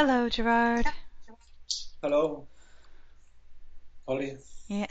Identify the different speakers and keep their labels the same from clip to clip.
Speaker 1: Hello, Gerard.
Speaker 2: Hello, Holly.
Speaker 1: Yeah.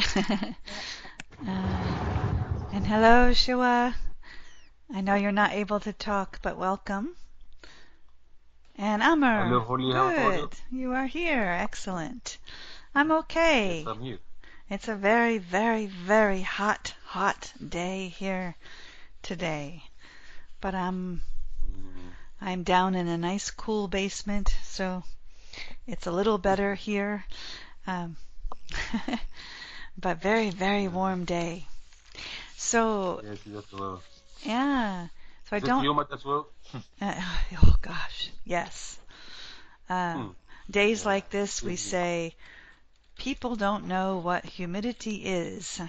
Speaker 1: And hello, Shua. I know you're not able to talk, but welcome. And
Speaker 3: Hello,
Speaker 1: Amr.
Speaker 3: Holly, how are you?
Speaker 1: Good. You are here. Excellent. I'm
Speaker 3: Yes,
Speaker 1: okay.
Speaker 3: I'm here.
Speaker 1: It's a very, very, very hot day here today. But
Speaker 3: Mm,
Speaker 1: I'm down in a nice cool basement, so it's a little better here. Um, but very, very
Speaker 3: yeah,
Speaker 1: warm day. So,
Speaker 3: yes, that well.
Speaker 1: yeah. So I
Speaker 3: Is it
Speaker 1: don't.
Speaker 3: humid as well?
Speaker 1: Uh, oh gosh, yes. Uh,
Speaker 3: Hmm.
Speaker 1: Days
Speaker 3: Yeah,
Speaker 1: like this, we
Speaker 3: same here.
Speaker 1: say people don't know what humidity is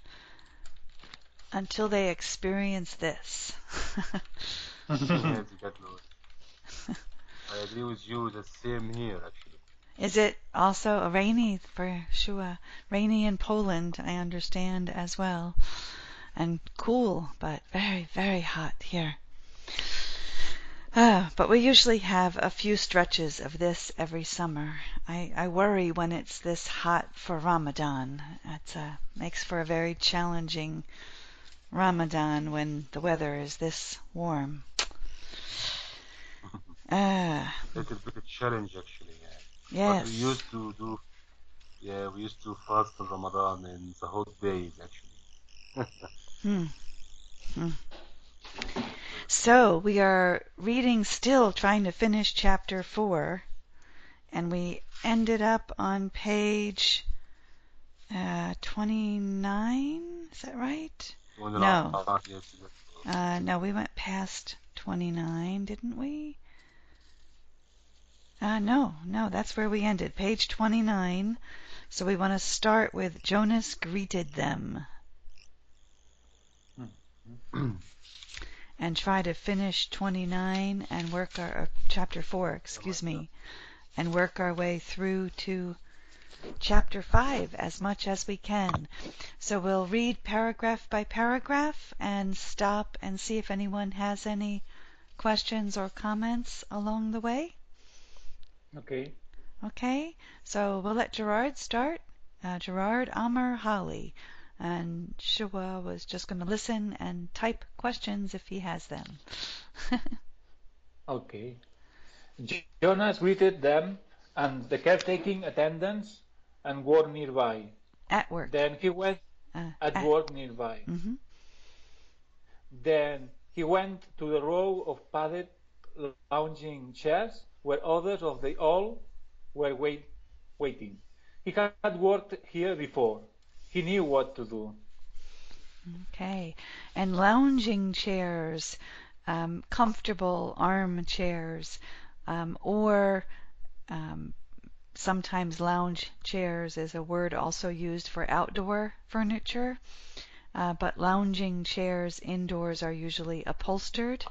Speaker 1: until they experience this.
Speaker 3: Yes, exactly. I agree with you. The same here, actually.
Speaker 1: Is it also rainy for Shua? Rainy in Poland, I understand as well, and cool, but very, very hot here. But we usually have a few stretches of this every summer. I worry when it's this hot for Ramadan. It makes for a very challenging Ramadan when the weather is this warm. Uh,
Speaker 3: Little bit of challenge, actually. Yeah. But we
Speaker 1: yes.
Speaker 3: used to do. Yeah, we used to fast in Ramadan in the hot days, actually.
Speaker 1: Hmm. Hmm.
Speaker 3: Yes, exactly.
Speaker 1: So we are reading, still trying to finish chapter 4, and we ended up on page 29. Is that right?
Speaker 3: When
Speaker 1: No.
Speaker 3: yes, exactly.
Speaker 1: No, we went past 29, didn't we? No, that's where we ended. Page 29. So we want to start with Jonas greeted them and try to finish 29 and work our chapter 4, excuse me, and work our way through to chapter 5 as much as we can. So we'll read paragraph by paragraph and stop and see if anyone has any questions or comments along the way.
Speaker 2: Okay.
Speaker 1: Okay, so we'll let Gerard start. Gerard, Amr, Holly. And Shua was just going to listen and type questions if he has them.
Speaker 2: Okay. Jonas greeted them and the caretaking attendants and work nearby.
Speaker 1: At work.
Speaker 2: Then he went at
Speaker 1: At.
Speaker 2: work nearby.
Speaker 1: Mm-hmm.
Speaker 2: Then he went to the row of padded lounging chairs where others of the all were waiting. He had worked here before. He knew what to do.
Speaker 1: Okay. And lounging chairs, comfortable armchairs, or um, sometimes lounge chairs is a word also used for outdoor furniture. But lounging chairs indoors are usually upholstered,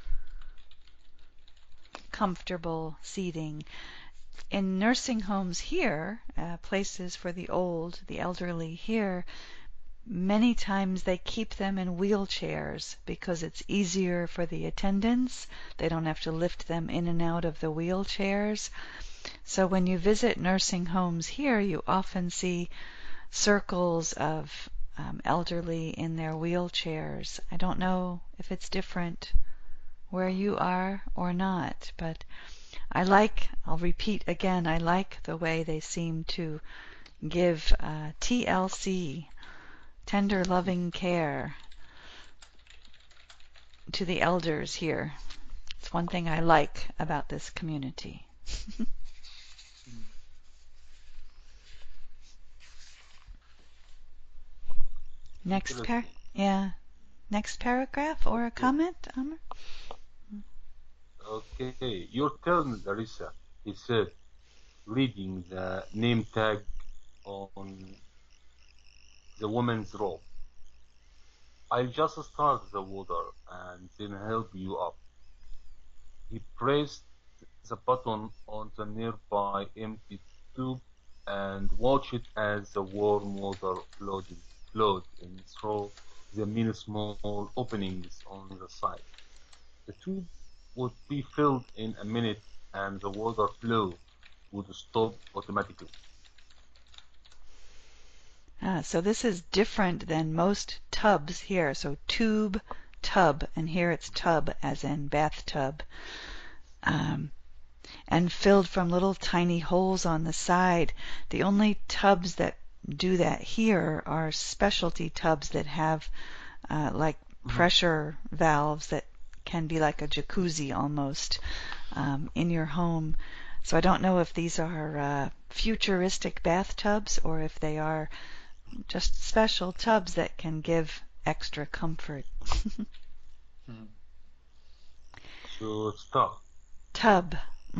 Speaker 1: comfortable seating. In nursing homes here, places for the old, the elderly here, many times they keep them in wheelchairs because it's easier for the attendants. They don't have to lift them in and out of the wheelchairs. So when you visit nursing homes here, you often see circles of elderly in their wheelchairs. I don't know if it's different where you are or not, but I'll repeat again, I like the way they seem to give TLC, tender loving care, to the elders here. It's one thing I like about this community. Next
Speaker 3: Interesting.
Speaker 1: yeah, next paragraph or a
Speaker 3: Okay.
Speaker 1: comment, Amr?
Speaker 3: Okay. Your turn, Larissa, he said, reading the name tag on the woman's robe. I'll just start the water and then help you up. He pressed the button on the nearby empty tube and watched as the warm water flowed in through the many small openings on the side. The tube would be filled in a minute, and the water flow would stop automatically.
Speaker 1: So this is different than most tubs here. So tube, tub, and here it's tub as in bathtub. And filled from little tiny holes on the side. The only tubs that do that here are specialty tubs that have like pressure valves that can be like a jacuzzi almost in your home. So I don't know if these are futuristic bathtubs or if they are just special tubs that can give extra comfort.
Speaker 3: So stop.
Speaker 1: Tub.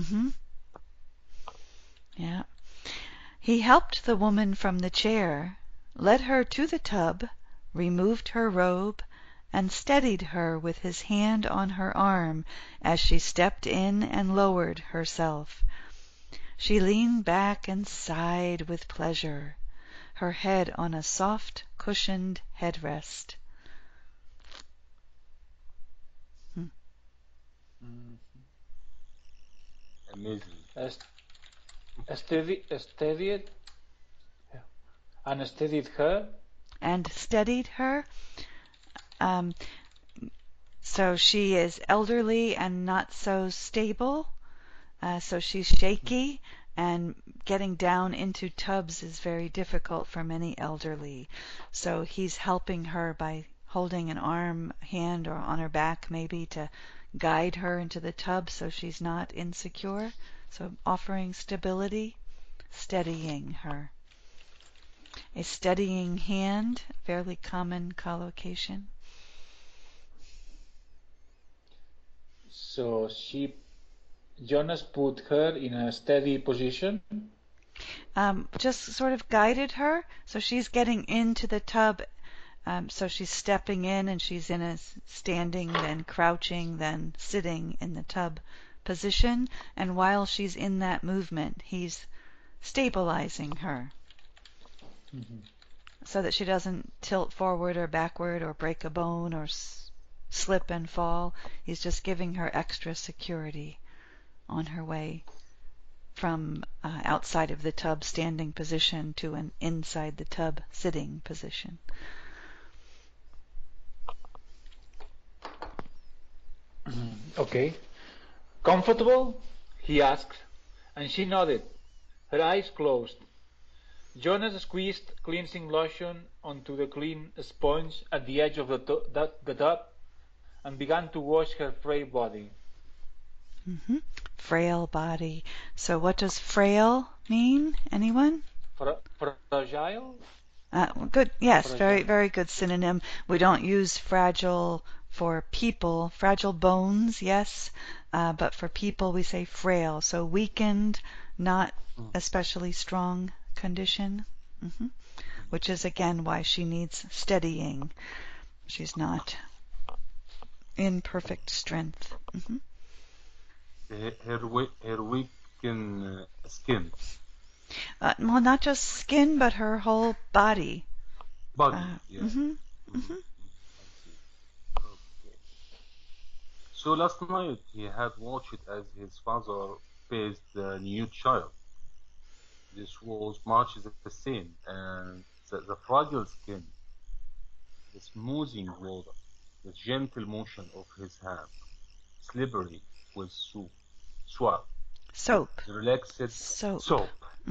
Speaker 1: Yeah. He helped the woman from the chair, led her to the tub, removed her robe, and steadied her with his hand on her arm as she stepped in and lowered herself. She leaned back and sighed with pleasure, her head on a soft, cushioned headrest.
Speaker 3: Amazing.
Speaker 2: Steadied and steadied her.
Speaker 1: And steadied her. So she is elderly and not so stable. So she's shaky, and getting down into tubs is very difficult for many elderly. So he's helping her by holding an arm, hand, or on her back maybe to guide her into the tub so she's not insecure. So offering stability, steadying her. A steadying hand, fairly common collocation.
Speaker 2: So Jonas put her in a steady position.
Speaker 1: Just sort of guided her. So she's getting into the tub. So she's stepping in and she's in a standing, then crouching, then sitting in the tub position. And while she's in that movement, he's stabilizing her so that she doesn't tilt forward or backward or break a bone or slip and fall. He's just giving her extra security on her way from outside of the tub standing position to an inside the tub sitting position.
Speaker 2: Okay. Comfortable? He asked, and she nodded, her eyes closed. Jonas squeezed cleansing lotion onto the clean sponge at the edge of the tub and began to wash her frail body.
Speaker 1: Frail body. So what does frail mean? Anyone?
Speaker 2: Fragile?
Speaker 1: Good. Yes,
Speaker 2: Fragile.
Speaker 1: very, very good synonym. We don't use fragile for people. Fragile bones, yes, but for people we say frail. So weakened, not especially strong condition, which is again why she needs steadying. She's not in perfect strength.
Speaker 3: Her weakened skin.
Speaker 1: Well, not just skin, but her whole body.
Speaker 3: Body, yeah. I see. Okay. So last night he had watched as his father bathed the new child. This was much the same, and the fragile skin, the smoothing water, the gentle motion of his hand, slippery with soap, the relaxed
Speaker 1: Soap.
Speaker 3: soap,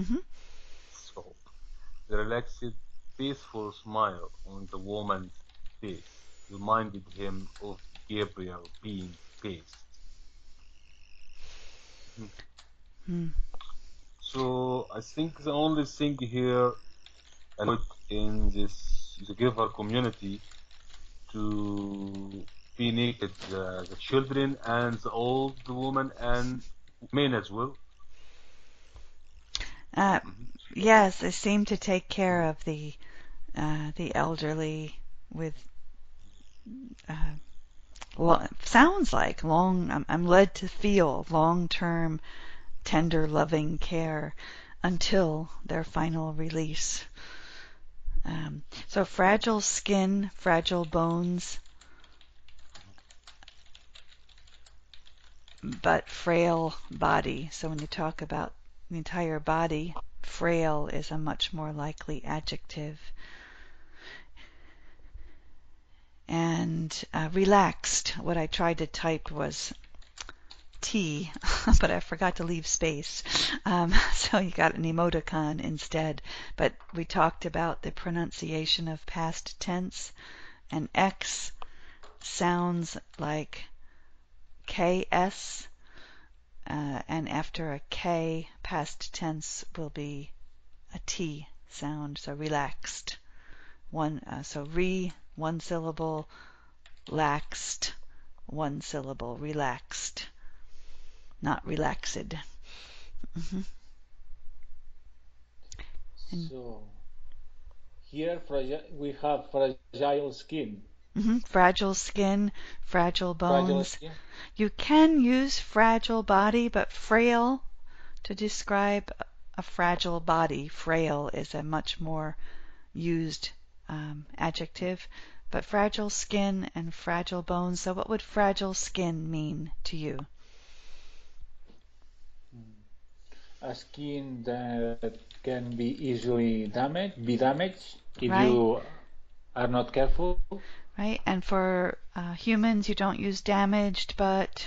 Speaker 3: the relaxed, peaceful smile on the woman's face reminded him of Gabriel being paced. So I think the only thing here in this the giver community to be naked, the children and the old woman and men as well.
Speaker 1: Yes, they seem to take care of the elderly with sounds like I'm led to feel long-term, tender, loving care until their final release. So fragile skin, fragile bones. but frail body. So when you talk about the entire body, frail is a much more likely adjective. And relaxed, what I tried to type was T, but I forgot to leave space. So you got an emoticon instead. But we talked about the pronunciation of past tense, and X sounds like KS, and after a K, past tense will be a T sound, so relaxed. So one syllable, laxed, one syllable, relaxed, not relaxed. Mm-hmm.
Speaker 2: So here we have fragile skin.
Speaker 1: Mm-hmm. Fragile skin, fragile bones.
Speaker 2: Fragile skin.
Speaker 1: You can use fragile body, but frail to describe a fragile body. Frail is a much more used adjective. But fragile skin and fragile bones. So what would fragile skin mean to you?
Speaker 2: A skin that can be easily damaged if
Speaker 1: Right.
Speaker 2: you are not careful.
Speaker 1: Right, and for humans, you don't use damaged, but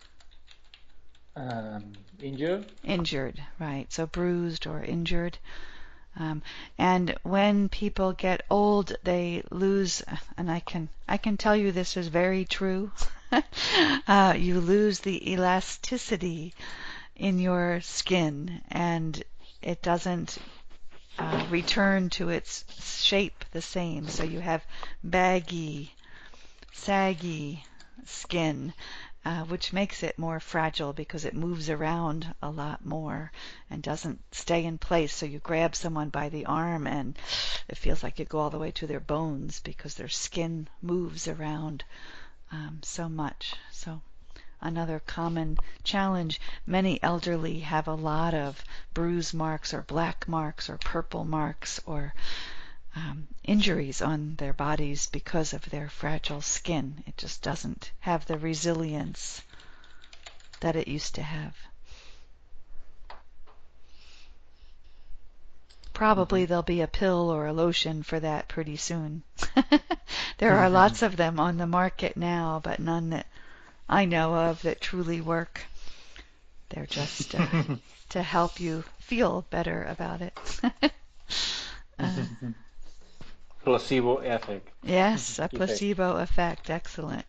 Speaker 2: Injured.
Speaker 1: Injured, right? So bruised or injured. And when people get old, they lose, and I can tell you this is very true. You lose the elasticity in your skin, and it doesn't return to its shape the same. So you have baggy, saggy skin, which makes it more fragile because it moves around a lot more and doesn't stay in place. So you grab someone by the arm and it feels like you go all the way to their bones because their skin moves around so much. So another common challenge. Many elderly have a lot of bruise marks or black marks or purple marks or injuries on their bodies because of their fragile skin. It just doesn't have the resilience that it used to have. Probably there'll be a pill or a lotion for that pretty soon. There are lots of them on the market now, but none that I know of that truly work. They're just to help you feel better about it.
Speaker 2: Placebo effect.
Speaker 1: Yes, a placebo effect. Excellent.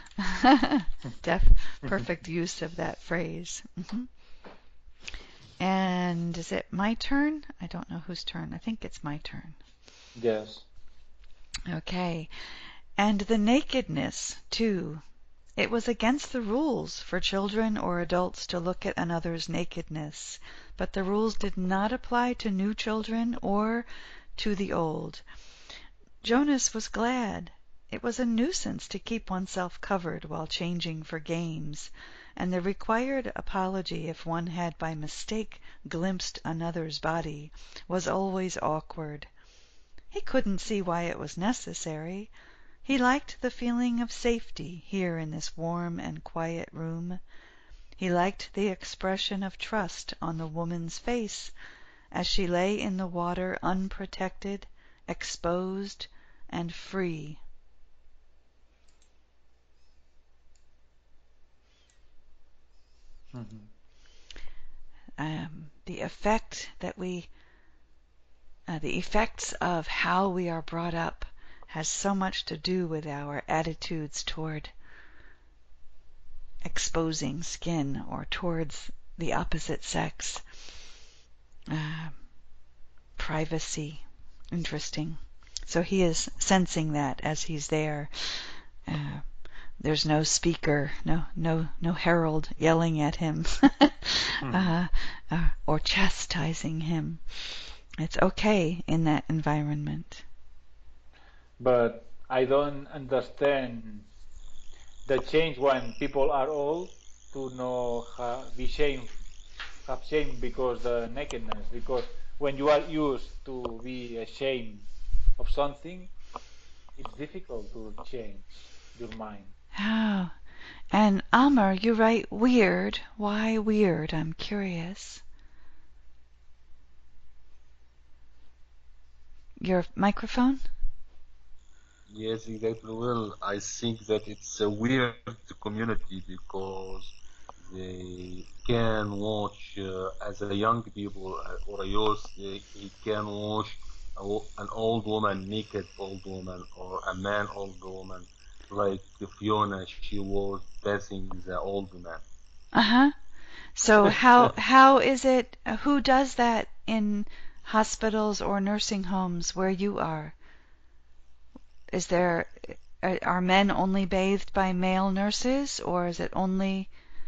Speaker 1: Perfect use of that phrase. Mm-hmm. And is it my turn? I don't know whose turn. I think it's my turn.
Speaker 2: Yes.
Speaker 1: Okay. And the nakedness, too. It was against the rules for children or adults to look at another's nakedness, but the rules did not apply to new children or to the old. Jonas was glad. It was a nuisance to keep oneself covered while changing for games, and the required apology if one had by mistake glimpsed another's body was always awkward. He couldn't see why it was necessary. He liked the feeling of safety here in this warm and quiet room. He liked the expression of trust on the woman's face as she lay in the water unprotected, exposed, and free.
Speaker 2: Mm-hmm.
Speaker 1: The effects of how we are brought up has so much to do with our attitudes toward exposing skin or towards the opposite sex. Privacy. Interesting. So he is sensing that as he's there. There's no speaker, no herald yelling at him or chastising him. It's okay in that environment.
Speaker 2: But I don't understand the change when people are old to know have shame because the nakedness. Because when you are used to be ashamed of something, it's difficult to change your mind.
Speaker 1: Oh, And Amr, you write weird. Why weird? I'm curious. Your microphone?
Speaker 3: Yes, exactly. Well, I think that it's a weird community because they can watch as a young people or a youth, he can watch an old woman, naked old woman, or a man old woman, like Fiona. She was passing the old man.
Speaker 1: Uh-huh. So how is it, who does that in hospitals or nursing homes where you are? Is there, are men only bathed by male nurses, or is it only,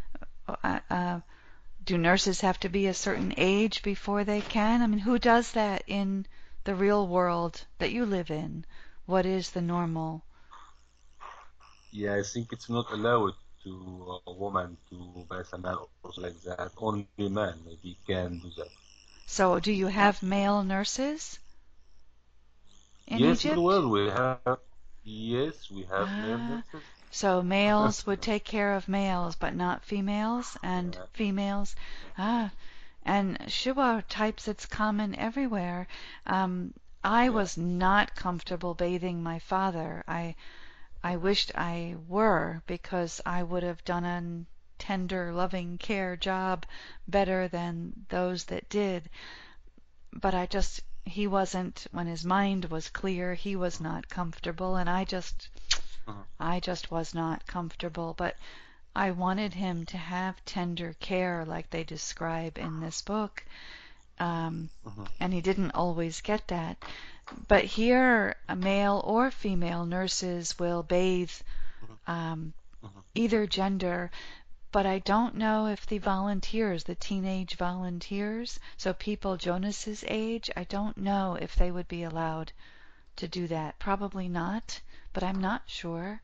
Speaker 1: do nurses have to be a certain age before they can? I mean, who does that in the real world that you live in? What is the normal?
Speaker 3: Yeah, I think it's not allowed to a woman to pass a man or something like that. Only man maybe can do that.
Speaker 1: So do you have male nurses in
Speaker 3: Yes,
Speaker 1: Egypt?
Speaker 3: well, we have. Yes, we have male
Speaker 1: Ah,
Speaker 3: nurses.
Speaker 1: so males would take care of males, but not females, and
Speaker 3: Yeah,
Speaker 1: females. Ah, and Shuba types, it's common everywhere. I
Speaker 3: yeah.
Speaker 1: was not comfortable bathing my father. I wished I were, because I would have done a tender, loving care job better than those that did. But he wasn't, when his mind was clear, he was not comfortable, and
Speaker 3: Mhm,
Speaker 1: I just was not comfortable. But I wanted him to have tender care like they describe in this book. Um,
Speaker 3: mhm,
Speaker 1: and he didn't always get that. But here, a male or female nurses will bathe
Speaker 3: mhm,
Speaker 1: um,
Speaker 3: mhm.
Speaker 1: either gender, but I don't know if the volunteers, the teenage volunteers, so people Jonas's age, I don't know if they would be allowed to do that. Probably not, but I'm not sure.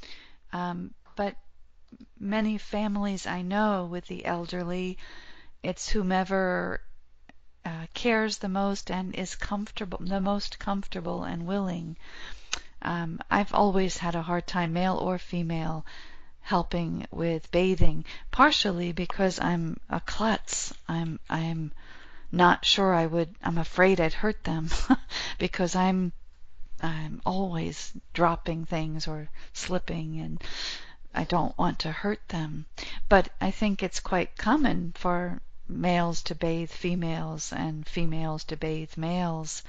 Speaker 1: But many families I know with the elderly, it's whomever cares the most and is comfortable, the most comfortable and willing. I've always had a hard time, male or female, helping with bathing, partially because I'm a klutz. I'm not sure I'm afraid I'd hurt them because I'm always dropping things or slipping, and I don't want to hurt them. But I think it's quite common for males to bathe females and females to bathe males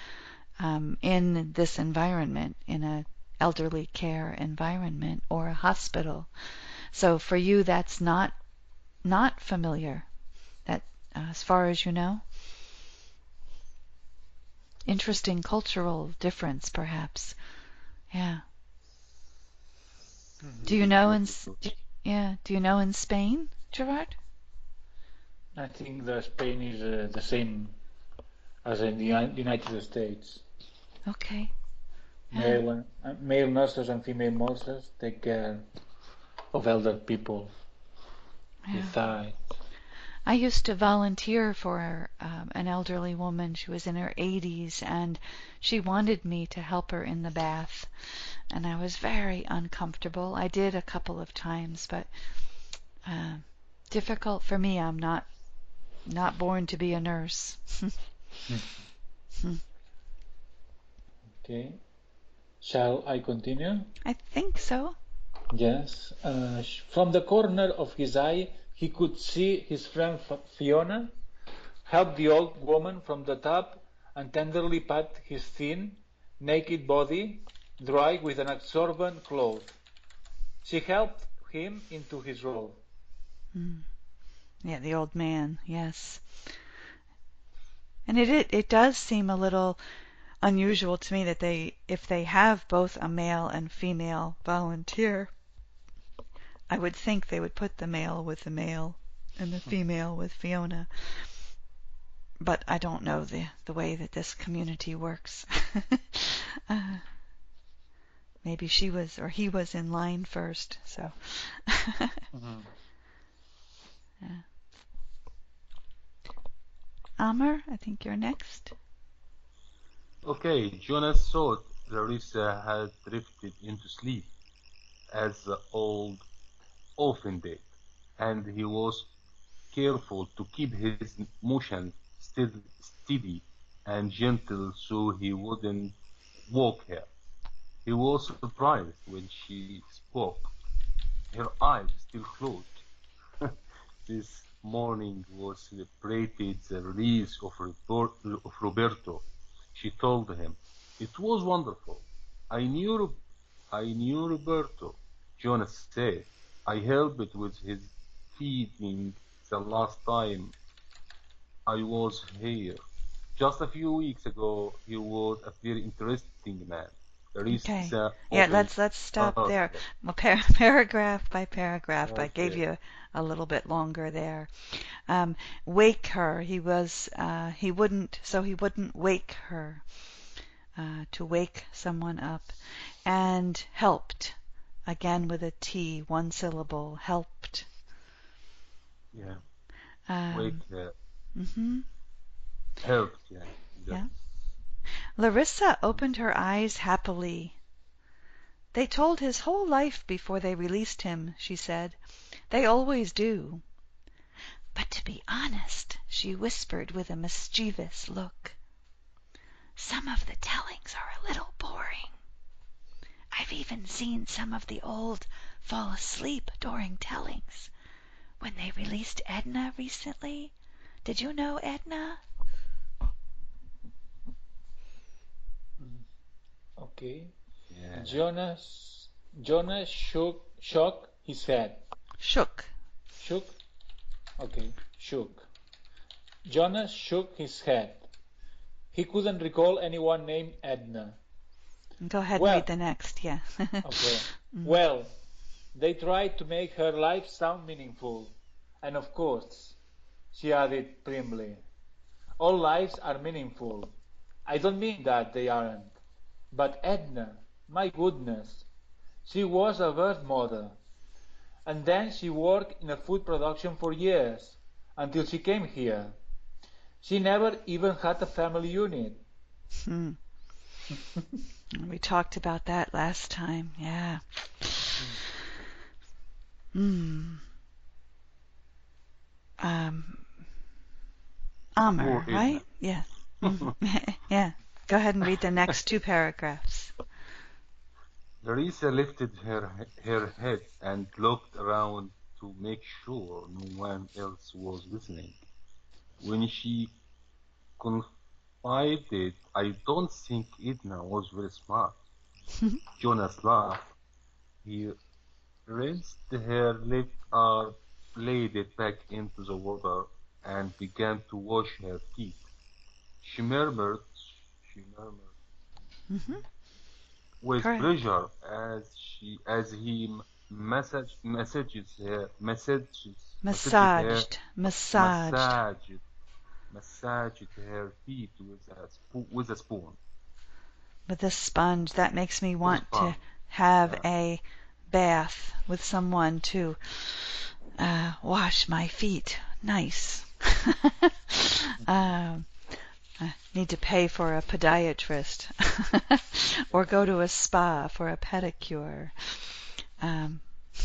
Speaker 1: in this environment, in a elderly care environment or a hospital. So for you, that's not familiar. That, as far as you know, interesting cultural difference, perhaps. Yeah. Do you
Speaker 3: Yes,
Speaker 1: know
Speaker 3: exactly.
Speaker 1: yeah? Do you know in Spain, Gerard?
Speaker 2: I think that Spain is the same as in the United States.
Speaker 1: Okay. Yeah.
Speaker 2: Male nurses and female nurses take care of elder people
Speaker 1: Yeah.
Speaker 2: beside.
Speaker 1: I used to volunteer for an elderly woman. She was in her 80s, and she wanted me to help her in the bath, and I was very uncomfortable. I did a couple of times, but uh, difficult for me. I'm not born to be a nurse.
Speaker 2: Okay. Shall I continue?
Speaker 1: I think so.
Speaker 2: Yes. From the corner of his eye, he could see his friend Fiona help the old woman from the tub and tenderly pat his thin, naked body dry with an absorbent cloth. She helped him into his robe.
Speaker 1: Yeah, the old man. Yes, and it does seem a little unusual to me that if they have both a male and female volunteer, I would think they would put the male with the male and the female with Fiona. But I don't know the way that this community works. uh, maybe she was or he was in line first. So,
Speaker 2: Mhm.
Speaker 1: yeah. Amr, I think you're next.
Speaker 3: Okay, Jonas thought Larissa had drifted into sleep as the old often did, and he was careful to keep his motion steady and gentle so he wouldn't woke her. He was surprised when she spoke, her eyes still closed. This morning was celebrated the release of Roberto. She told him, "It was wonderful. I knew Roberto," Jonas said. "I helped with his feeding the last time I was here. Just a few weeks ago, he was a very interesting man."
Speaker 1: Okay.
Speaker 3: Larissa
Speaker 1: Yeah,
Speaker 3: opened.
Speaker 1: let's stop there.
Speaker 3: Okay.
Speaker 1: Well, paragraph by paragraph. I gave
Speaker 3: Okay.
Speaker 1: you a little bit longer there. Wake her. He wouldn't wake her. To wake someone up. And helped. Again with a T, one syllable. Helped.
Speaker 3: Yeah. Wake
Speaker 1: Um,
Speaker 3: her.
Speaker 1: mhm.
Speaker 3: Helped. Yeah.
Speaker 1: Yeah.
Speaker 3: Exactly.
Speaker 1: Larissa opened her eyes happily. They told his whole life before they released him, she said. They always do. But to be honest, she whispered with a mischievous look, some of the tellings are a little boring. I've even seen some of the old fall asleep during tellings. When they released Edna recently, did you know Edna?
Speaker 2: Okay.
Speaker 3: Yeah.
Speaker 2: Jonas shook his head.
Speaker 1: Shook.
Speaker 2: Shook? Okay. Shook. Jonas shook his head. He couldn't recall anyone named Edna.
Speaker 1: Go ahead and
Speaker 2: Well,
Speaker 1: read the next, yeah.
Speaker 2: okay. Well, they tried to make her life sound meaningful. And of course, she added primly, all lives are meaningful. I don't mean that they aren't. But Edna, my goodness, she was a birth mother. And then she worked in a food production for years, until she came here. She never even had a family unit.
Speaker 1: Hmm. We talked about that last time, yeah. Hmm. Amr,
Speaker 3: Poor Edna.
Speaker 1: right? Yeah. Yeah. Go ahead and read the next two paragraphs.
Speaker 3: Larissa lifted her head and looked around to make sure no one else was listening. When she confided, "I don't think Edna was very smart," Jonas laughed. He rinsed her left arm, laid it back into the water, and began to wash her feet. She murmured, she murmured
Speaker 1: Hmm.
Speaker 3: with
Speaker 1: Correct.
Speaker 3: pleasure as he
Speaker 1: Massaged. Massaged.
Speaker 3: massaged, massaged her feet with a spoon,
Speaker 1: With a sponge. That makes me
Speaker 3: with a
Speaker 1: want to
Speaker 3: sponge.
Speaker 1: have
Speaker 3: Yeah.
Speaker 1: a bath with someone to wash my feet. Nice. um, I need to pay for a podiatrist or go to a spa for a pedicure. Um,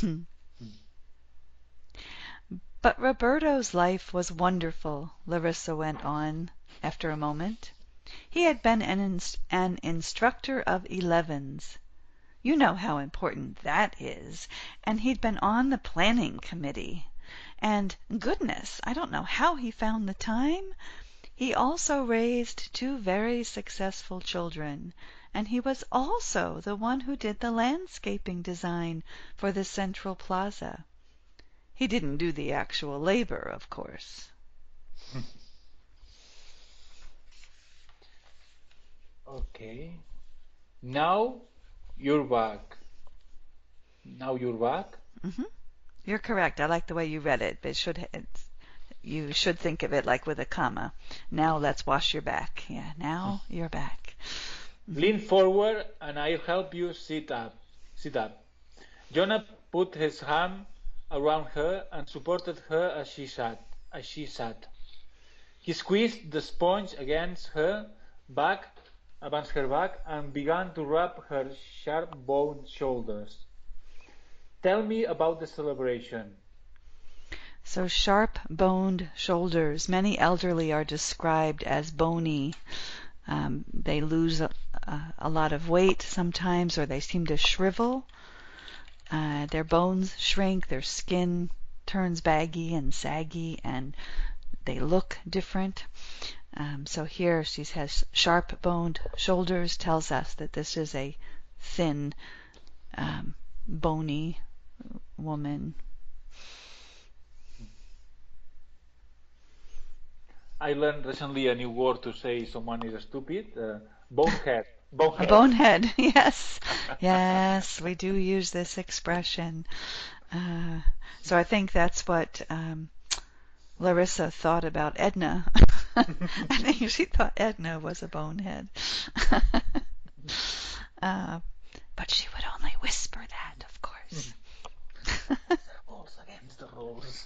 Speaker 1: But Roberto's life was wonderful, Larissa went on after a moment. He had been an instructor of 11s. You know how important that is. And he'd been on the planning committee. And goodness, I don't know how he found the time. He also raised two very successful children. And he was also the one who did the landscaping design for the Central Plaza. He didn't do the actual labor, of course.
Speaker 2: Okay. Now you're back. Now you're back?
Speaker 1: Hmm. You're correct. I like the way you read it, but you should think of it like with a comma. Now let's wash your back. Yeah, now you're back.
Speaker 2: Lean forward and I'll help you sit up. Sit up. Jonah put his arm around her and supported her as she sat. He squeezed the sponge against her back, and began to rub her sharp boned shoulders. Tell me about the celebration.
Speaker 1: So sharp-boned shoulders. Many elderly are described as bony. They lose a lot of weight sometimes, or they seem to shrivel. Their bones shrink, their skin turns baggy and saggy, and they look different. So here she has sharp-boned shoulders, tells us that this is a thin, bony woman.
Speaker 2: I learned recently a new word to say someone is stupid. Bonehead.
Speaker 1: A
Speaker 2: Bonehead.
Speaker 1: bonehead, yes. Yes, we do use this expression. So I think that's what Larissa thought about Edna. I think she thought Edna was a bonehead. But she would only whisper that, of course.
Speaker 2: Rules against the rules.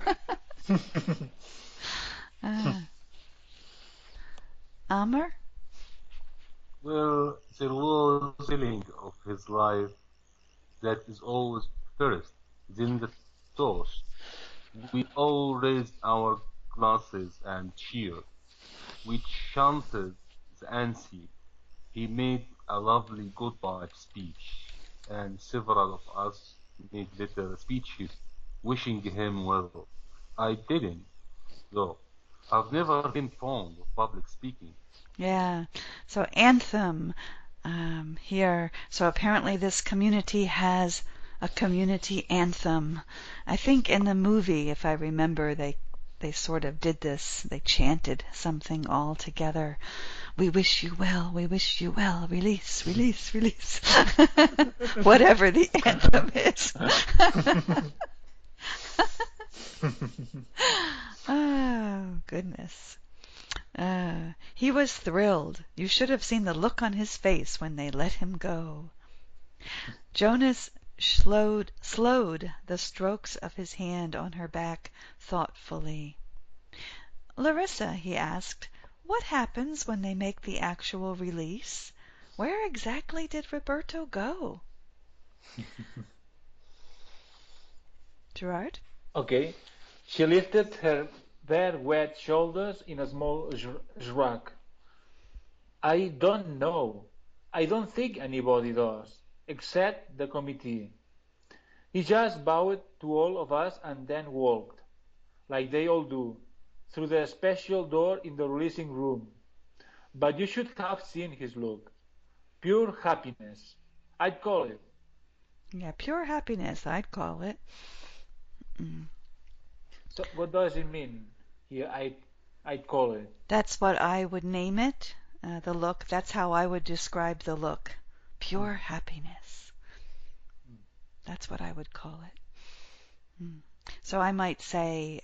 Speaker 1: Amr?
Speaker 3: Well, there was a feeling of his life that is always first, then the toast. We all raised our glasses and cheered. We chanted the Ansi. He made a lovely goodbye speech, and several of us made little speeches wishing him well. I didn't, though. I've never been fond of public speaking.
Speaker 1: Yeah. So anthem here. So apparently this community has a community anthem. I think in the movie, if I remember, they sort of did this. They chanted something all together. We wish you well, we wish you well, release, release, release. Whatever the anthem is. Oh, goodness. He was thrilled. You should have seen the look on his face when they let him go. Jonas slowed the strokes of his hand on her back thoughtfully. Larissa, he asked, what happens when they make the actual release? Where exactly did Roberto go? Gerard?
Speaker 2: Okay. She lifted her bare wet shoulders in a small shrug. I don't know. I don't think anybody does, except the committee. He just bowed to all of us and then walked, like they all do, through the special door in the releasing room. But you should have seen his look. Pure happiness, I'd call it.
Speaker 1: Yeah, pure happiness, I'd call it.
Speaker 2: So what does it mean here? I'd call it.
Speaker 1: That's what I would name it, the look. That's how I would describe the look. Pure happiness. That's what I would call it. So I might say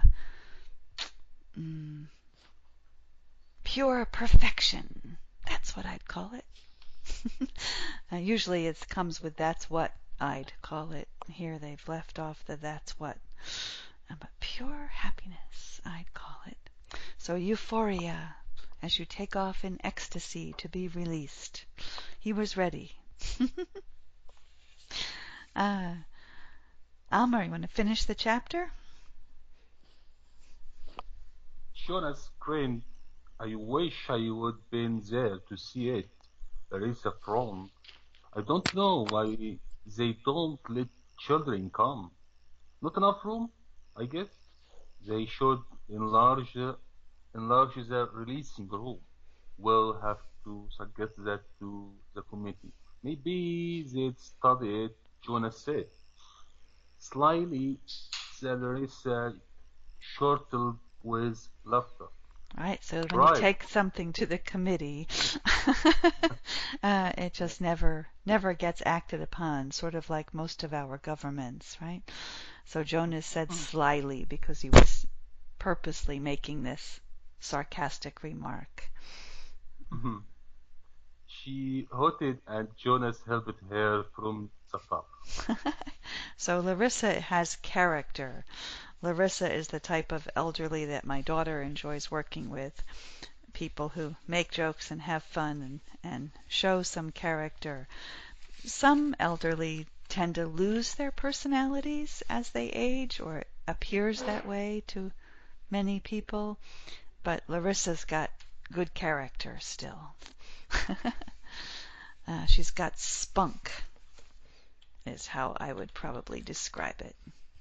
Speaker 1: pure perfection. That's what I'd call it. Usually it comes with that's what I'd call it. Here they've left off the that's what. But pure happiness, I'd call it. So euphoria, as you take off in ecstasy to be released. He was ready. Almar, you want to finish the chapter?
Speaker 3: Jonas screamed, I wish I would been there to see it. Larissa frowned. I don't know why they don't let children come. Not enough room, I guess. They should enlarge the releasing room. We'll have to suggest that to the committee. Maybe they'd study it, Jonas said. Slyly, Larissa chortled with laughter.
Speaker 1: Right, so when
Speaker 3: Right.
Speaker 1: you take something to the committee, it just never gets acted upon, sort of like most of our governments, right? So Jonas said slyly because he was purposely making this sarcastic remark.
Speaker 3: Mhm. She hooted and Jonas helped her from the top.
Speaker 1: So Larissa has character. Larissa is the type of elderly that my daughter enjoys working with. People who make jokes and have fun and show some character. Some elderly tend to lose their personalities as they age, or it appears that way to many people. But Larissa's got good character still. She's got spunk, is how I would probably describe it.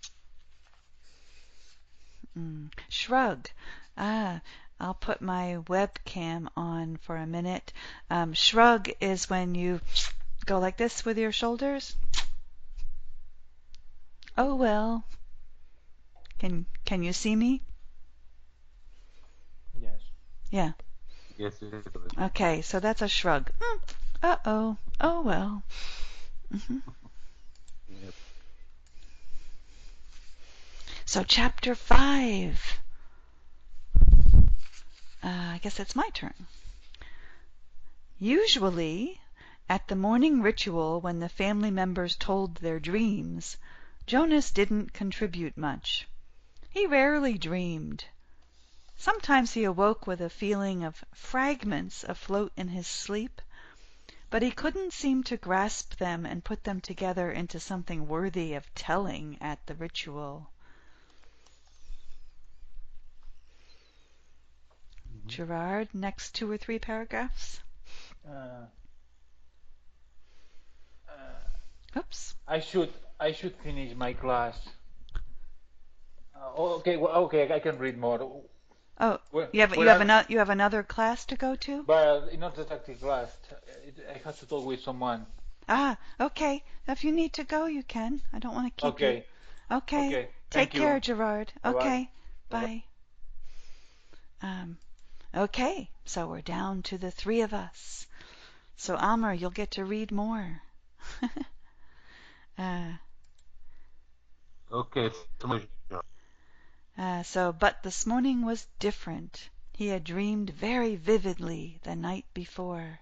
Speaker 1: Shrug. I'll put my webcam on for a minute. Shrug is when you go like this with your shoulders. Oh well. Can you see me?
Speaker 2: Yes.
Speaker 1: Yeah.
Speaker 3: Yes, it is.
Speaker 1: Okay, so that's a shrug. Uh-oh. Oh well.
Speaker 3: Yep.
Speaker 1: So chapter 5. I guess it's my turn. Usually, at the morning ritual when the family members told their dreams, Jonas didn't contribute much. He rarely dreamed. Sometimes he awoke with a feeling of fragments afloat in his sleep, but he couldn't seem to grasp them and put them together into something worthy of telling at the ritual. Gerard, next 2 or 3 paragraphs. Oops.
Speaker 2: I should finish my class. Okay, I can read more.
Speaker 1: Oh,
Speaker 2: Well,
Speaker 1: you have another class to go to?
Speaker 2: But not exactly class. I have to talk with someone.
Speaker 1: Okay. If you need to go, you can. I don't want to keep you.
Speaker 2: Okay.
Speaker 1: Okay.
Speaker 2: Thank
Speaker 1: Take
Speaker 2: you.
Speaker 1: care, Gerard.
Speaker 2: Bye-bye.
Speaker 1: Okay.
Speaker 2: Bye-bye.
Speaker 1: Bye. Okay, so we're down to the 3 of us. So Amr, you'll get to read more.
Speaker 3: Okay, it's my turn.
Speaker 1: But this morning was different. He had dreamed very vividly the night before.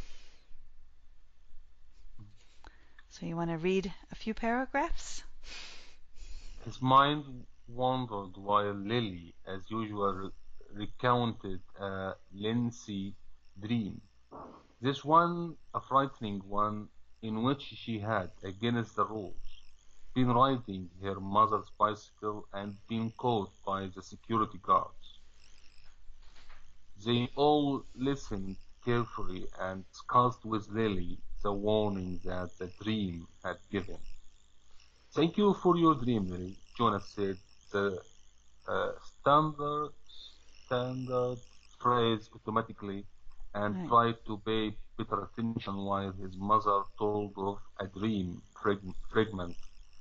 Speaker 1: So you want to read a few paragraphs?
Speaker 3: His mind wandered while Lily, as usual, recounted a lengthy dream. This one a frightening one, in which she had, against the rules, been riding her mother's bicycle and been caught by the security guards. They all listened carefully and discussed with Lily the warning that the dream had given. "Thank you for your dream, Lily," Jonas said the standard phrase automatically, and
Speaker 1: Right.
Speaker 3: tried to pay better attention while his mother told of a dream fragment,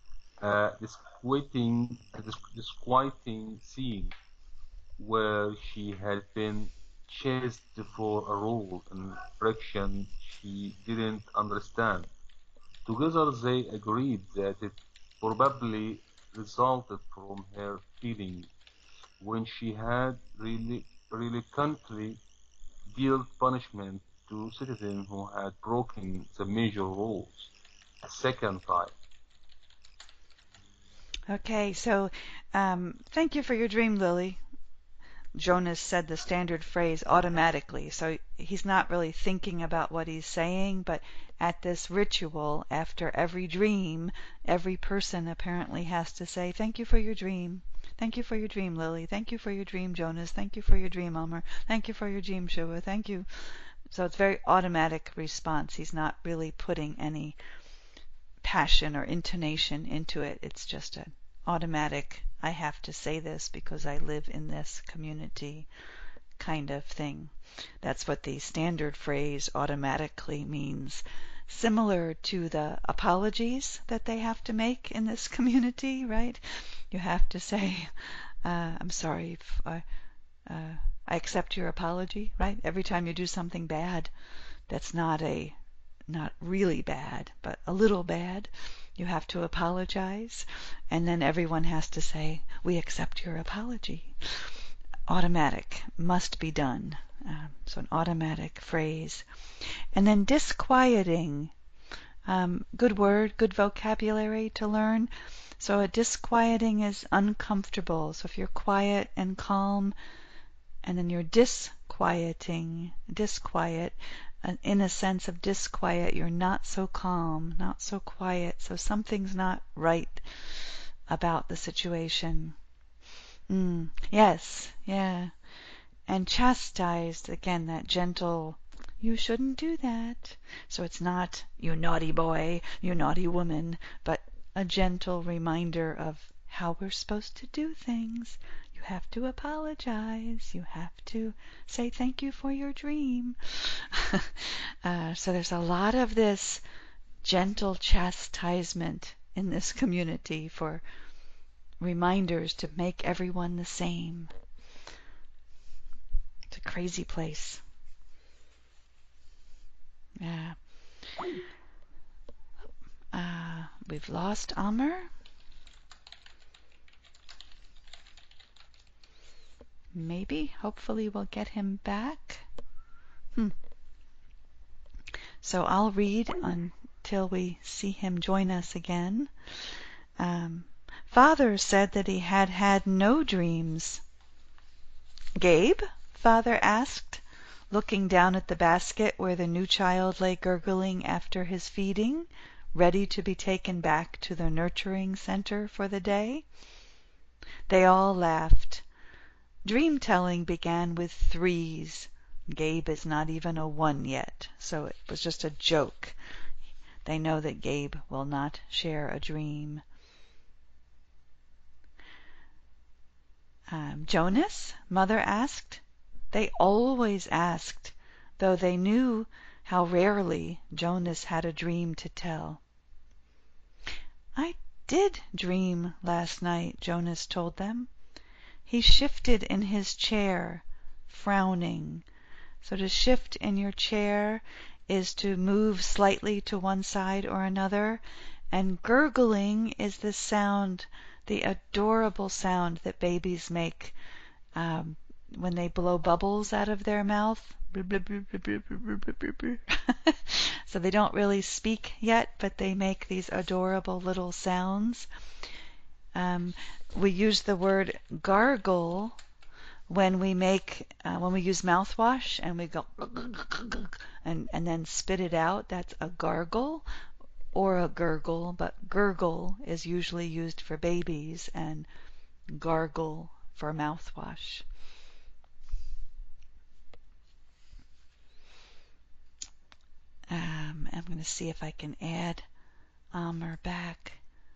Speaker 3: disquieting scene where she had been chased for a role in friction she didn't understand. Together they agreed that it probably resulted from her feeling when she had reluctantly dealt punishment to citizens who had broken the major rules a second time.
Speaker 1: Okay, so thank you for your dream, Lily. Jonas said the standard phrase automatically, so he's not really thinking about what he's saying, but at this ritual, after every dream, every person apparently has to say, "Thank you for your dream. Thank you for your dream, Lily. Thank you for your dream, Jonas. Thank you for your dream, Elmer. Thank you for your dream, Shua. Thank you." So it's very automatic response. He's not really putting any passion or intonation into it. It's just an automatic, I have to say this because I live in this community kind of thing. That's what the standard phrase automatically means. Similar to the apologies that they have to make in this community, right? You have to say, I'm sorry, I accept your apology, right? Every time you do something bad, that's not really bad, but a little bad, you have to apologize, and then everyone has to say, "We accept your apology." Automatic, must be done. So an automatic phrase. And then disquieting. Good word, good vocabulary to learn. So a disquieting is uncomfortable. So if you're quiet and calm, and then you're disquiet, in a sense of disquiet. You're not so calm, not so quiet, so something's not right about the situation. Yes, yeah. And chastised, again, that gentle, you shouldn't do that. So it's not, you naughty boy, you naughty woman, but a gentle reminder of how we're supposed to do things. You have to apologize. You have to say thank you for your dream. So there's a lot of this gentle chastisement in this community for reminders to make everyone the same. It's a crazy place. Yeah. We've lost Amr. Maybe, hopefully we'll get him back. So I'll read until we see him join us again. Father said that he had had no dreams. Gabe? Father asked, looking down at the basket where the new child lay gurgling after his feeding, ready to be taken back to the nurturing center for the day. They all laughed. Dream-telling began with 3s. Gabe is not even a 1 yet, so it was just a joke. They know that Gabe will not share a dream. Jonas? Mother asked. They always asked, though they knew how rarely Jonas had a dream to tell. I did dream last night, Jonas told them. He shifted in his chair, frowning. So to shift in your chair is to move slightly to one side or another, and gurgling is the sound, the adorable sound that babies make when they blow bubbles out of their mouth. So they don't really speak yet, but they make these adorable little sounds. We use the word gargle when we use mouthwash and we go and then spit it out. That's a gargle or a gurgle, but gurgle is usually used for babies and gargle for mouthwash. I'm going to see if I can add Amr back.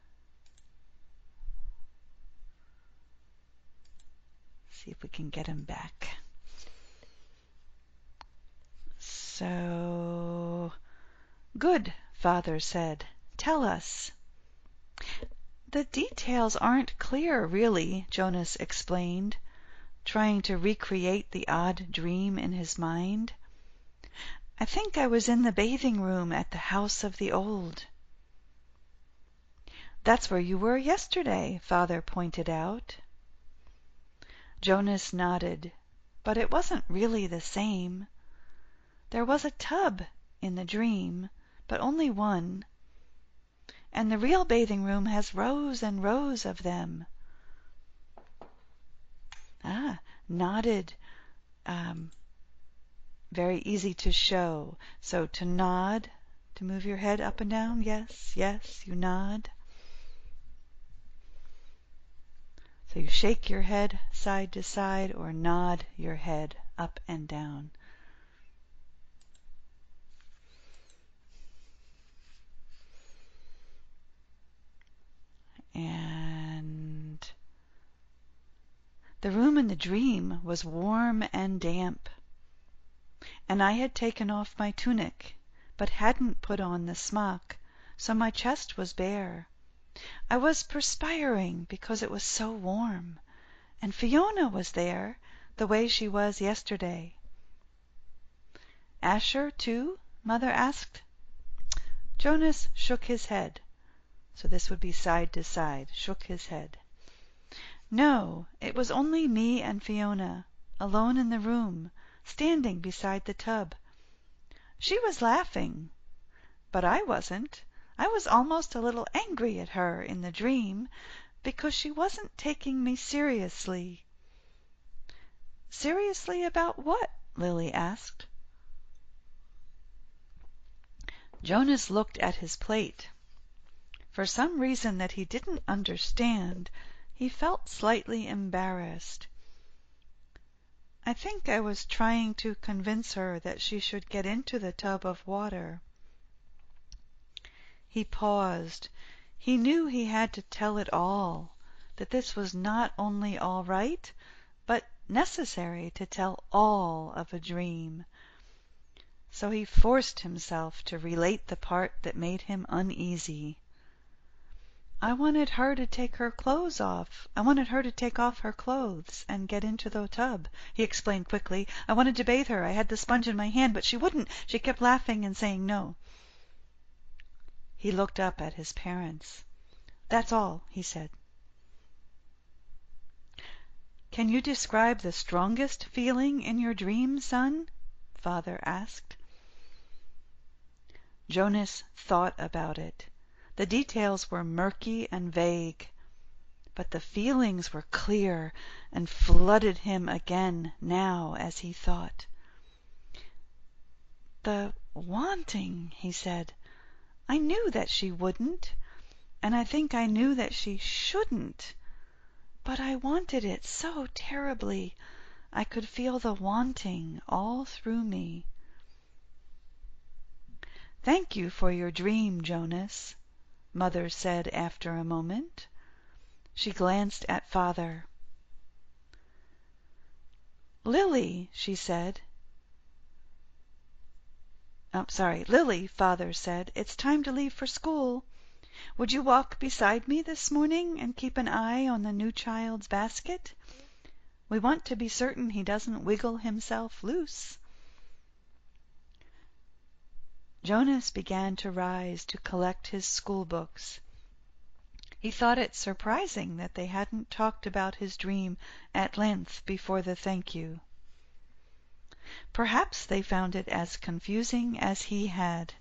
Speaker 1: See if we can get him back. So, good, Father said. Tell us. The details aren't clear, really, Jonas explained, trying to recreate the odd dream in his mind. I think I was in the bathing room at the House of the Old. That's where you were yesterday, Father pointed out. Jonas nodded, but it wasn't really the same. There was a tub in the dream, but only one. And the real bathing room has rows and rows of them. Nodded. Very easy to show. So to nod, to move your head up and down, yes, you nod. So you shake your head side to side or nod your head up and down. And the room in the dream was warm and damp. And I had taken off my tunic, but hadn't put on the smock, so my chest was bare. I was perspiring because it was so warm, and Fiona was there, the way she was yesterday. Asher, too? Mother asked. Jonas shook his head. So this would be side to side, shook his head. No, it was only me and Fiona, alone in the room, standing beside the tub. She was laughing, but I wasn't. I was almost a little angry at her in the dream because she wasn't taking me seriously. Seriously about what? Lily asked. Jonas looked at his plate. For some reason that he didn't understand, he felt slightly embarrassed. I think I was trying to convince her that she should get into the tub of water. He paused. He knew he had to tell it all, that this was not only all right, but necessary to tell all of a dream. So he forced himself to relate the part that made him uneasy. I wanted her to take her clothes off. I wanted her to take off her clothes and get into the tub, he explained quickly. I wanted to bathe her. I had the sponge in my hand, but she wouldn't. She kept laughing and saying no. He looked up at his parents. That's all, he said. Can you describe the strongest feeling in your dream, son? Father asked. Jonas thought about it. The details were murky and vague, but the feelings were clear and flooded him again now as he thought. The wanting, he said. I knew that she wouldn't, and I think I knew that she shouldn't, but I wanted it so terribly. I could feel the wanting all through me. Thank you for your dream, Jonas, Mother said after a moment. She glanced at Father. Lily, she said. Lily, Father said, it's time to leave for school. Would you walk beside me this morning and keep an eye on the new child's basket? We want to be certain he doesn't wiggle himself loose. Jonas began to rise to collect his school books. He thought it surprising that they hadn't talked about his dream at length before the thank you. Perhaps they found it as confusing as he had.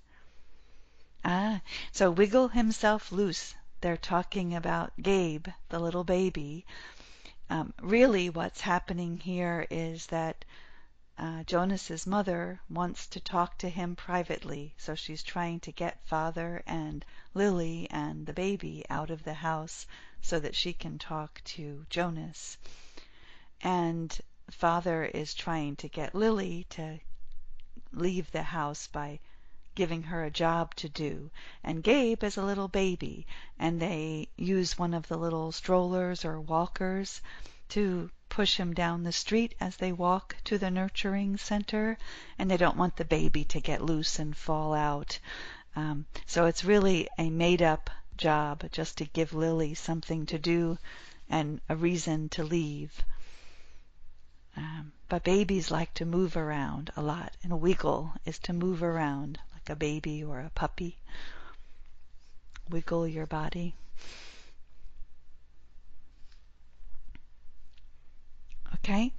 Speaker 1: So wiggle himself loose. They're talking about Gabe, the little baby. Really what's happening here is that Jonas's mother wants to talk to him privately, so she's trying to get Father and Lily and the baby out of the house so that she can talk to Jonas. And Father is trying to get Lily to leave the house by giving her a job to do. And Gabe is a little baby, and they use one of the little strollers or walkers to push him down the street as they walk to the nurturing center, and they don't want the baby to get loose and fall out. So it's really a made-up job just to give Lily something to do and a reason to leave. But babies like to move around a lot, and a wiggle is to move around like a baby or a puppy. Wiggle your body. Okay?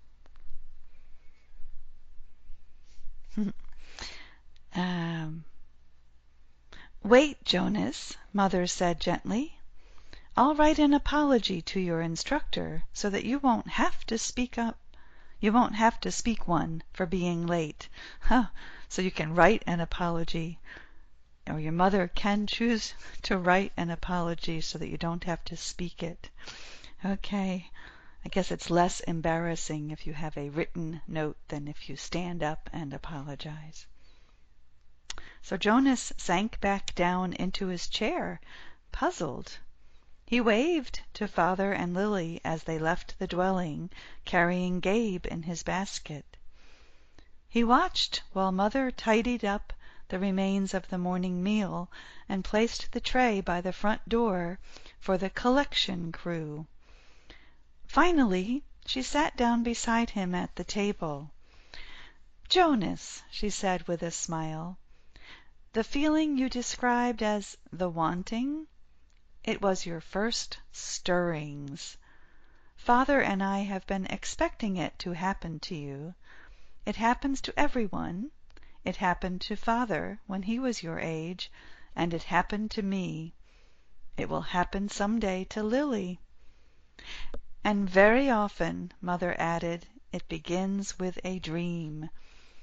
Speaker 1: Wait, Jonas, Mother said gently. I'll write an apology to your instructor so that you won't have to speak up. You won't have to speak one for being late. So you can write an apology, or your mother can choose to write an apology so that you don't have to speak it. Okay. I guess it's less embarrassing if you have a written note than if you stand up and apologize. So Jonas sank back down into his chair, puzzled. He waved to Father and Lily as they left the dwelling, carrying Gabe in his basket. He watched while Mother tidied up the remains of the morning meal and placed the tray by the front door for the collection crew. Finally, she sat down beside him at the table. Jonas, she said with a smile, the feeling you described as the wanting, it was your first stirrings. Father and I have been expecting it to happen to you. It happens to everyone. It happened to Father when he was your age, and it happened to me. It will happen someday to Lily. And very often, Mother added, it begins with a dream.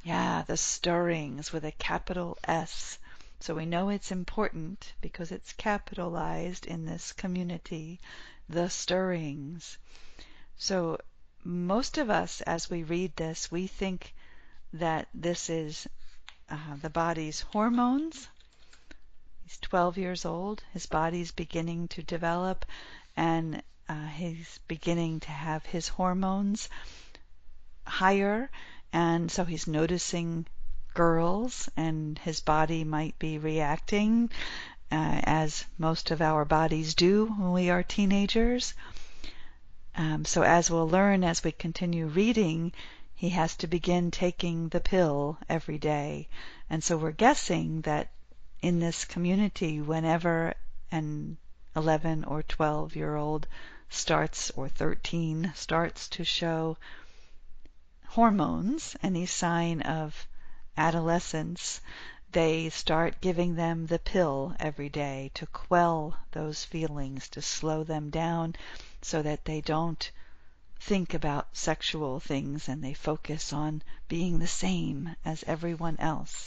Speaker 1: Yeah, the stirrings with a capital S. So we know it's important because it's capitalized in this community, the stirrings. So most of us, as we read this, we think that this is the body's hormones. He's 12 years old. His body's beginning to develop, and he's beginning to have his hormones higher, and so he's noticing girls, and his body might be reacting as most of our bodies do when we are teenagers. So as we'll learn as we continue reading, he has to begin taking the pill every day. And so we're guessing that in this community, whenever an 11 or 12-year-old starts, or 13, starts to show hormones, any sign of adolescence, they start giving them the pill every day to quell those feelings, to slow them down so that they don't think about sexual things and they focus on being the same as everyone else.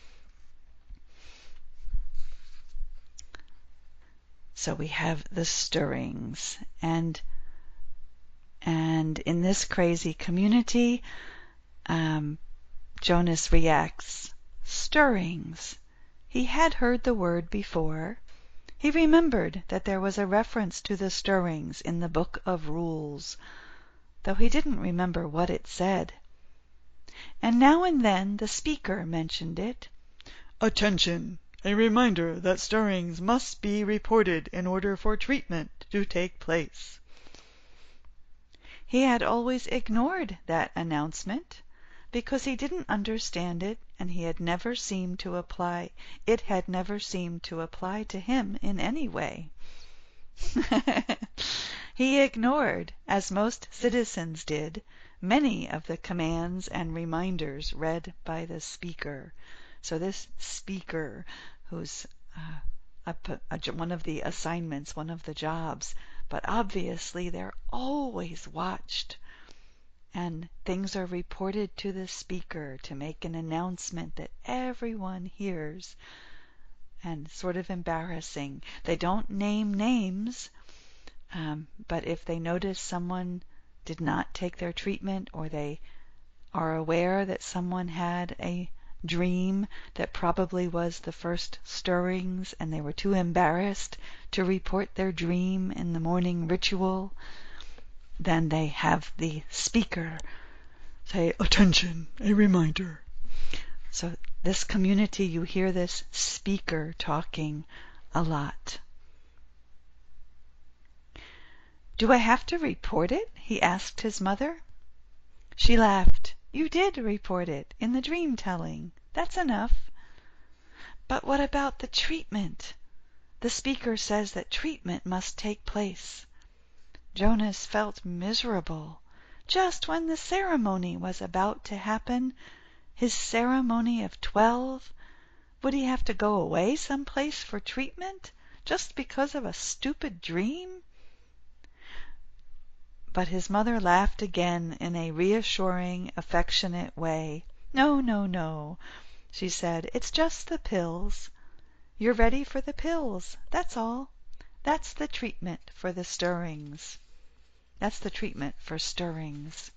Speaker 1: So we have the stirrings, and in this crazy community, Jonas reacts. Stirrings. He had heard the word before. He remembered that there was a reference to the stirrings in the Book of Rules, though he didn't remember what it said. And now and then the speaker mentioned it. Attention! A reminder that stirrings must be reported in order for treatment to take place. He had always ignored that announcement because he didn't understand it, and it had never seemed to apply to him in any way. He ignored, as most citizens did, many of the commands and reminders read by the speaker. So this speaker, who's one of the assignments, one of the jobs, but obviously they're always watched. And things are reported to the speaker to make an announcement that everyone hears. And sort of embarrassing. They don't name names, but if they notice someone did not take their treatment, or they are aware that someone had a dream that probably was the first stirrings and they were too embarrassed to report their dream in the morning ritual, then they have the speaker say, "Attention, a reminder." So this community, you hear this speaker talking a lot. "Do I have to report it?" he asked his mother. She laughed. "You did report it in the dream telling. That's enough." "But what about the treatment? The speaker says that treatment must take place." Jonas felt miserable. Just when the ceremony was about to happen, his ceremony of 12, would he have to go away someplace for treatment just because of a stupid dream? But his mother laughed again in a reassuring, affectionate way. "No, no, no," she said. "It's just the pills. You're ready for the pills, that's all. That's the treatment for the stirrings. That's the treatment for stirrings."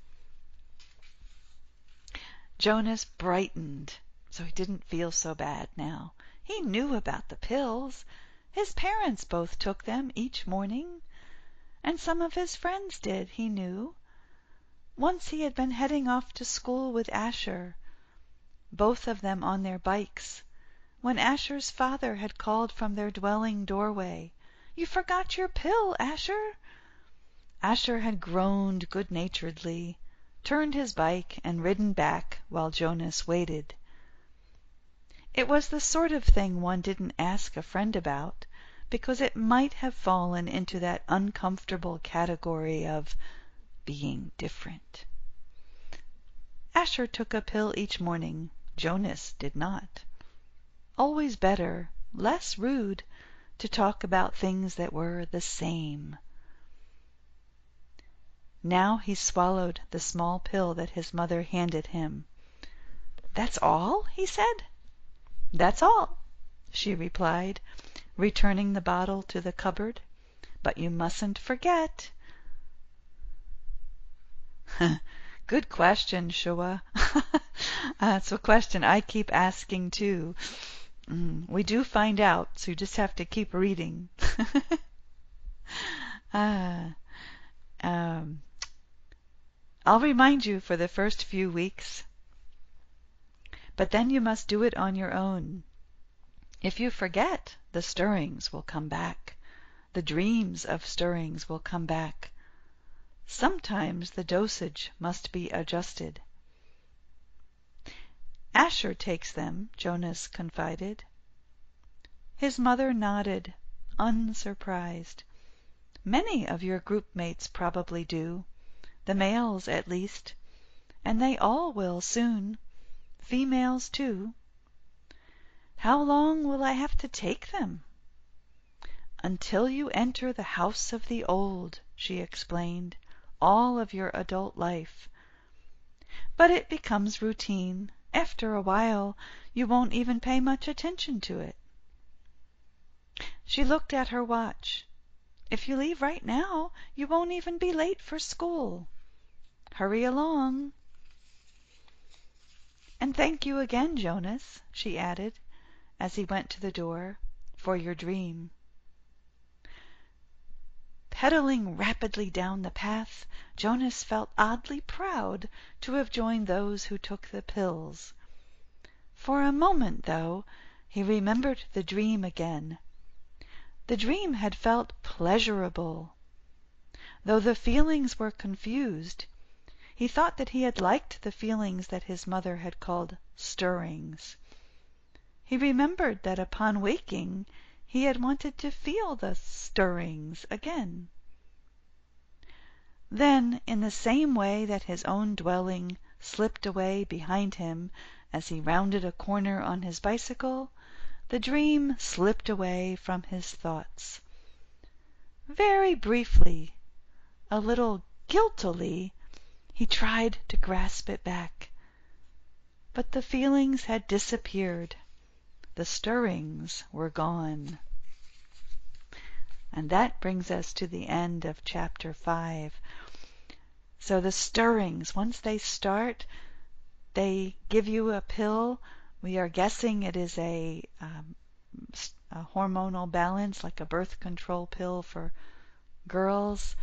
Speaker 1: Jonas brightened, so he didn't feel so bad now. He knew about the pills. His parents both took them each morning. And some of his friends did, he knew. Once he had been heading off to school with Asher, both of them on their bikes, when Asher's father had called from their dwelling doorway, "You forgot your pill, Asher." Asher had groaned good-naturedly, turned his bike, and ridden back while Jonas waited. It was the sort of thing one didn't ask a friend about, because it might have fallen into that uncomfortable category of being different. Asher took a pill each morning. Jonas did not. Always better, less rude, to talk about things that were the same. Now he swallowed the small pill that his mother handed him. That's all?" he said. "That's all," she replied, returning the bottle to the cupboard. "But you mustn't forget." Good question, Shua. It's a question I keep asking too. We do find out, so you just have to keep reading. I'll remind you for the first few weeks, but then you must do it on your own. If you forget, the stirrings will come back. The dreams of stirrings will come back. Sometimes the dosage must be adjusted. Asher takes them, Jonas confided. His mother nodded, unsurprised. Many of your group mates probably do, the males at least, and they all will soon, females too. How long will I have to take them? Until you enter the house of the old, she explained, all of your adult life. But it becomes routine. After a while, you won't even pay much attention to it. She looked at her watch. If you leave right now, you won't even be late for school. Hurry along. And thank you again, Jonas, she added, as he went to the door, for your dream. Pedaling rapidly down the path, Jonas felt oddly proud to have joined those who took the pills. For a moment, though, he remembered the dream again. The dream had felt pleasurable. Though the feelings were confused, he thought that he had liked the feelings that his mother had called stirrings. He remembered that upon waking he had wanted to feel the stirrings again. Then, in the same way that his own dwelling slipped away behind him as he rounded a corner on his bicycle, the dream slipped away from his thoughts. Very briefly, a little guiltily, he tried to grasp it back. But the feelings had disappeared. The stirrings were gone. And that brings us to the end of chapter 5. So the stirrings, once they start, they give you a pill. We are guessing it is a hormonal balance, like a birth control pill for girls.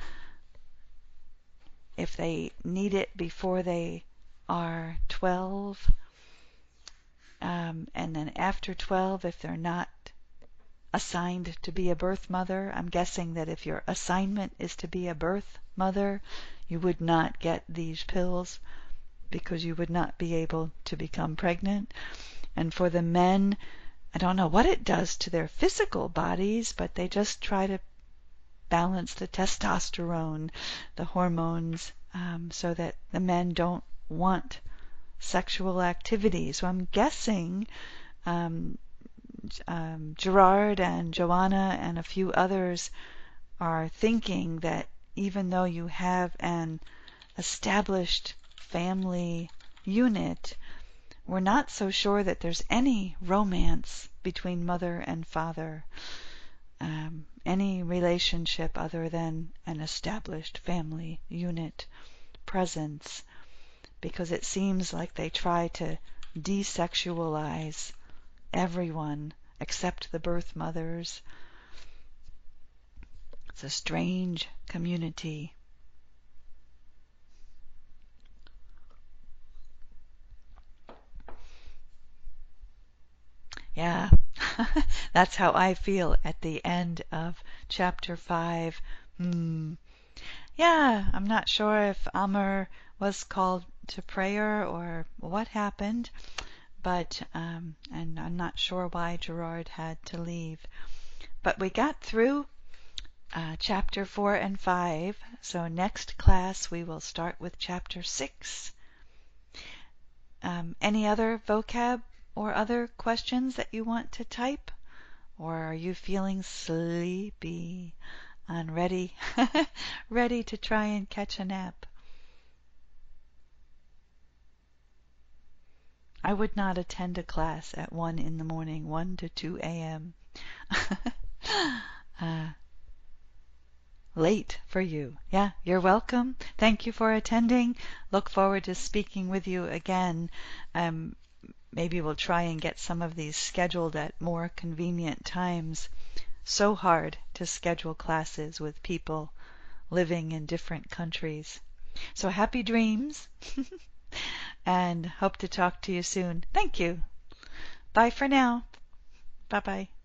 Speaker 1: If they need it before they are 12, and then after 12, if they're not assigned to be a birth mother. I'm guessing that if your assignment is to be a birth mother, you would not get these pills because you would not be able to become pregnant. And for the men, I don't know what it does to their physical bodies, but they just try to balance the testosterone, the hormones, so that the men don't want sexual activity. So I'm guessing Gerard and Joanna and a few others are thinking that even though you have an established family unit, we're not so sure that there's any romance between mother and father, any relationship other than an established family unit presence, because it seems like they try to desexualize everyone except the birth mothers. It's a strange community. Yeah, that's how I feel at the end of chapter 5. Yeah, I'm not sure if Amr was called to prayer or what happened, but and I'm not sure why Gerard had to leave. But we got through chapter 4 and 5, so next class we will start with chapter 6. Any other vocab or other questions that you want to type? Or are you feeling sleepy and ready to try and catch a nap? I would not attend a class at 1 in the morning, 1 to 2 a.m. Late for you. Yeah, you're welcome. Thank you for attending. Look forward to speaking with you again. Maybe we'll try and get some of these scheduled at more convenient times. So hard to schedule classes with people living in different countries. So happy dreams and hope to talk to you soon. Thank you. Bye for now. Bye-bye.